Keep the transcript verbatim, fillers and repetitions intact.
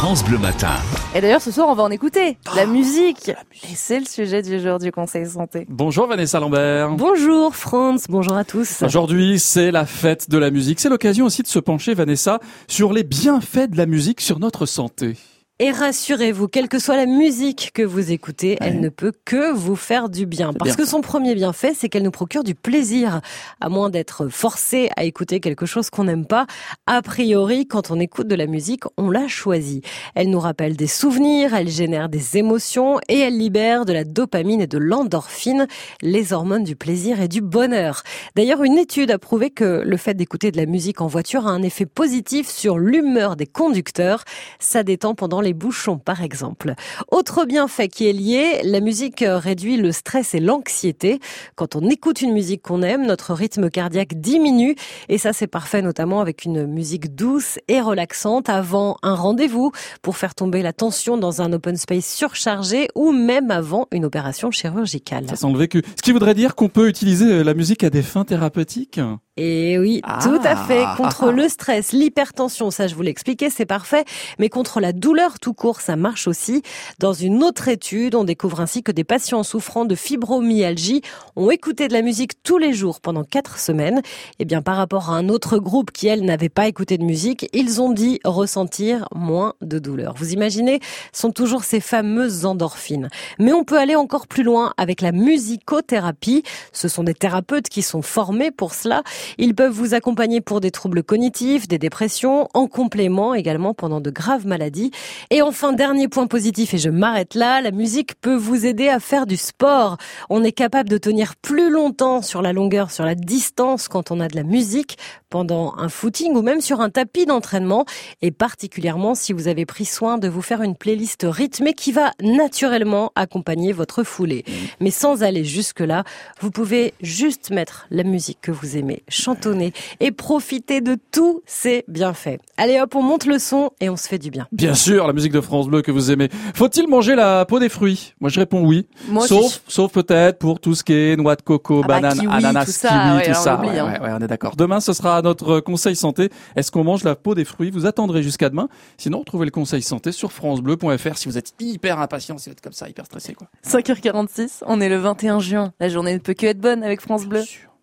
France Bleu Matin. Et d'ailleurs, ce soir, on va en écouter. La musique. Et c'est le sujet du jour du Conseil Santé. Bonjour Vanessa Lambert. Bonjour France, bonjour à tous. Aujourd'hui, c'est la fête de la musique. C'est l'occasion aussi de se pencher, Vanessa, sur les bienfaits de la musique sur notre santé. Et rassurez-vous, quelle que soit la musique que vous écoutez, ouais. elle ne peut que vous faire du bien. C'est Parce bien. que son premier bienfait, c'est qu'elle nous procure du plaisir. À moins d'être forcé à écouter quelque chose qu'on n'aime pas, a priori, quand on écoute de la musique, on l'a choisi. Elle nous rappelle des souvenirs, elle génère des émotions et elle libère de la dopamine et de l'endorphine, les hormones du plaisir et du bonheur. D'ailleurs, une étude a prouvé que le fait d'écouter de la musique en voiture a un effet positif sur l'humeur des conducteurs. Ça détend pendant les bouchons, par exemple. Autre bienfait qui est lié, la musique réduit le stress et l'anxiété. Quand on écoute une musique qu'on aime, notre rythme cardiaque diminue. Et ça, c'est parfait, notamment avec une musique douce et relaxante avant un rendez-vous, pour faire tomber la tension dans un open space surchargé ou même avant une opération chirurgicale. Ça semble vécu. Ce qui voudrait dire qu'on peut utiliser la musique à des fins thérapeutiques. Et oui, Ah. tout à fait. Contre le stress, l'hypertension, ça je vous l'ai expliqué, c'est parfait. Mais contre la douleur tout court, ça marche aussi. Dans une autre étude, on découvre ainsi que des patients souffrant de fibromyalgie ont écouté de la musique tous les jours pendant quatre semaines. Et bien, par rapport à un autre groupe qui, elle, n'avait pas écouté de musique, ils ont dit ressentir moins de douleur. Vous imaginez, sont toujours ces fameuses endorphines. Mais on peut aller encore plus loin avec la musicothérapie. Ce sont des thérapeutes qui sont formés pour cela. Ils peuvent vous accompagner pour des troubles cognitifs, des dépressions, en complément également pendant de graves maladies. Et enfin, dernier point positif, et je m'arrête là, la musique peut vous aider à faire du sport. On est capable de tenir plus longtemps sur la longueur, sur la distance quand on a de la musique, pendant un footing ou même sur un tapis d'entraînement. Et particulièrement si vous avez pris soin de vous faire une playlist rythmée qui va naturellement accompagner votre foulée. Mais sans aller jusque-là, vous pouvez juste mettre la musique que vous aimez, chantonner et profiter de tous ces bienfaits. Allez hop, on monte le son et on se fait du bien. Bien sûr, la musique de France Bleu que vous aimez. Faut-il manger la peau des fruits? Moi, je réponds oui. Moi sauf, aussi. sauf peut-être pour tout ce qui est noix de coco, Ah bah, banane, kiwi, ananas, tout ça, kiwi, ouais, tout alors ça. on oublie, Ouais, hein. ouais, ouais, on est d'accord. Demain, ce sera notre conseil santé. Est-ce qu'on mange la peau des fruits? Vous attendrez jusqu'à demain. Sinon, retrouvez le conseil santé sur francebleu point f r si vous êtes hyper impatient, si vous êtes comme ça, hyper stressé, quoi. cinq heures quarante-six, on est le vingt et un juin. La journée ne peut que être bonne avec France Bleu. Bien sûr.